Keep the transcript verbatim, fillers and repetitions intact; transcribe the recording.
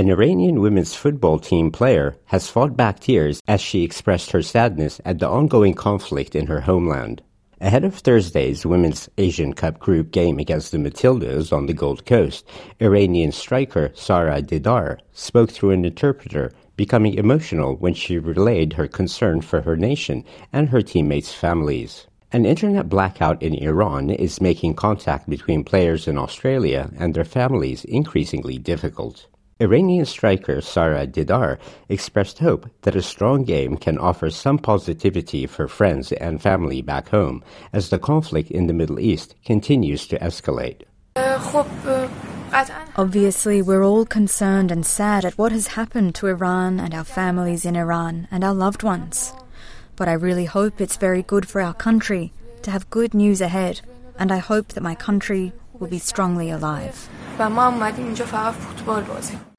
An Iranian women's football team player has fought back tears as she expressed her sadness at the ongoing conflict in her homeland. Ahead of Thursday's Women's Asian Cup group game against the Matildas on the Gold Coast, Iranian striker Sara Didar spoke through an interpreter, becoming emotional when she relayed her concern for her nation and her teammates' families. An internet blackout in Iran is making contact between players in Australia and their families increasingly difficult. Iranian striker Sara Didar expressed hope that a strong game can offer some positivity for friends and family back home as the conflict in the Middle East continues to escalate. Obviously, we're all concerned and sad at what has happened to Iran and our families in Iran and our loved ones. But I really hope it's very good for our country to have good news ahead, and I hope that my country will be strongly alive.